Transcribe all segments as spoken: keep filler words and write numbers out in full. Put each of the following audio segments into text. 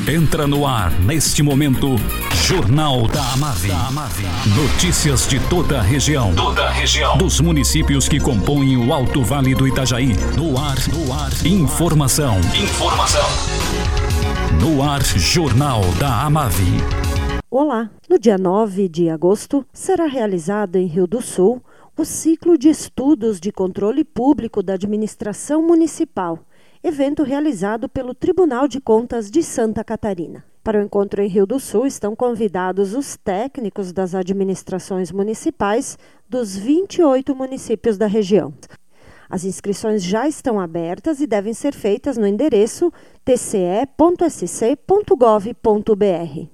Entra no ar, neste momento, Jornal da Amave. Notícias de toda a região. Toda a região. Dos municípios que compõem o Alto Vale do Itajaí. No ar, no ar. Informação. Informação. No ar, Jornal da Amave. Olá, no dia nove de agosto será realizado em Rio do Sul o ciclo de estudos de controle público da administração municipal, evento realizado pelo Tribunal de Contas de Santa Catarina. Para o encontro em Rio do Sul estão convidados os técnicos das administrações municipais dos vinte e oito municípios da região. As inscrições já estão abertas e devem ser feitas no endereço t c e ponto s c ponto gov ponto b r.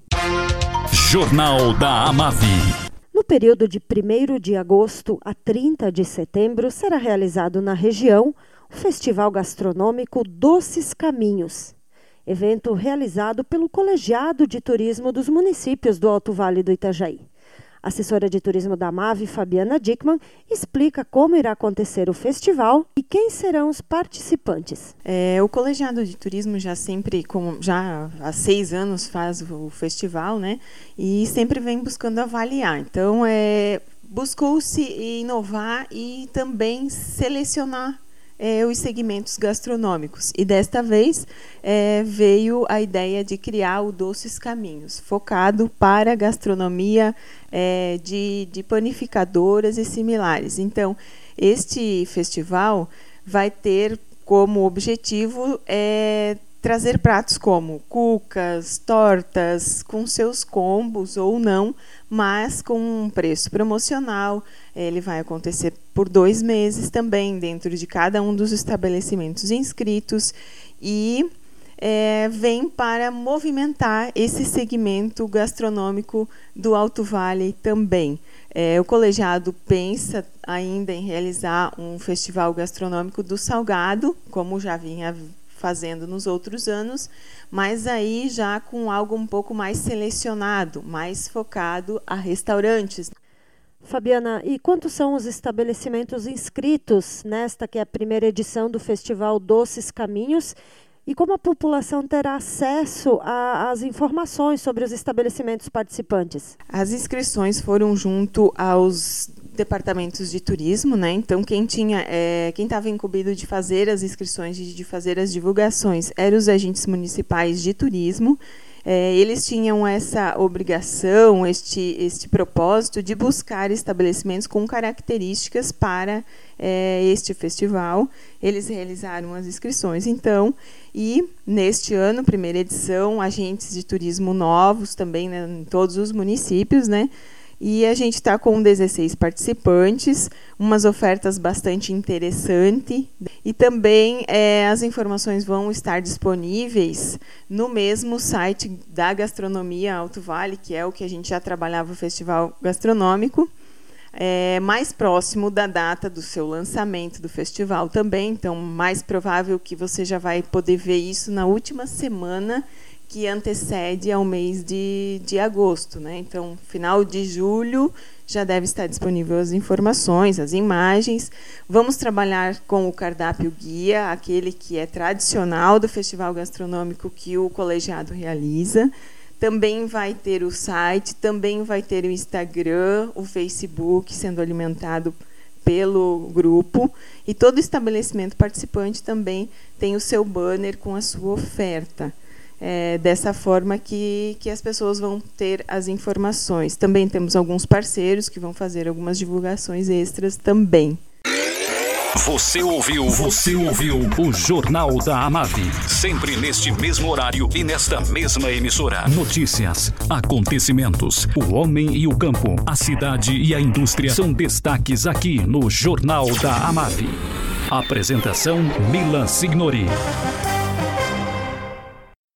Jornal da Amave. No período de primeiro de agosto a trinta de setembro, será realizado na região o Festival Gastronômico Doces Caminhos, evento realizado pelo Colegiado de Turismo dos municípios do Alto Vale do Itajaí. A assessora de turismo da Amave, Fabiana Dickmann, explica como irá acontecer o festival e quem serão os participantes. É, o Colegiado de Turismo já sempre, como já há seis anos faz o festival, né? E sempre vem buscando avaliar. Então, é, buscou-se inovar e também selecionar É, os segmentos gastronômicos. E desta vez é, veio a ideia de criar o Doces Caminhos, focado para a gastronomia é, de, de panificadoras e similares. Então, este festival vai ter como objetivo é, trazer pratos como cucas, tortas, com seus combos ou não, mas com um preço promocional. Ele vai acontecer por dois meses também, dentro de cada um dos estabelecimentos inscritos, e é, vem para movimentar esse segmento gastronômico do Alto Vale também. É, o colegiado pensa ainda em realizar um festival gastronômico do salgado, como já vinha fazendo nos outros anos, mas aí já com algo um pouco mais selecionado, mais focado a restaurantes. Fabiana, e quantos são os estabelecimentos inscritos nesta que é a primeira edição do Festival Doces Caminhos? E como a população terá acesso às informações sobre os estabelecimentos participantes? As inscrições foram junto aos departamentos de turismo, né? Então quem tinha, é, quem estava incumbido de fazer as inscrições, de, de fazer as divulgações, eram os agentes municipais de turismo. É, eles tinham essa obrigação, este, este propósito de buscar estabelecimentos com características para é, este festival. Eles realizaram as inscrições, então, e neste ano, primeira edição, agentes de turismo novos também, né, em todos os municípios, né? E a gente está com dezesseis participantes, umas ofertas bastante interessantes. E também é, as informações vão estar disponíveis no mesmo site da Gastronomia Alto Vale, que é o que a gente já trabalhava o Festival Gastronômico, é, mais próximo da data do seu lançamento do festival também. Então, mais provável que você já vai poder ver isso na última semana que antecede ao mês de, de agosto, né? Então, final de julho já deve estar disponível as informações, as imagens. Vamos trabalhar com o cardápio guia, aquele que é tradicional do Festival Gastronômico que o colegiado realiza. Também vai ter o site, também vai ter o Instagram, o Facebook sendo alimentado pelo grupo, e todo estabelecimento participante também tem o seu banner com a sua oferta. É, dessa forma que, que as pessoas vão ter as informações. Também temos alguns parceiros que vão fazer algumas divulgações extras também. Você ouviu, você ouviu o Jornal da Amave. Sempre neste mesmo horário e nesta mesma emissora. Notícias, acontecimentos, o homem e o campo, a cidade e a indústria são destaques aqui no Jornal da Amave. Apresentação Milan Signori.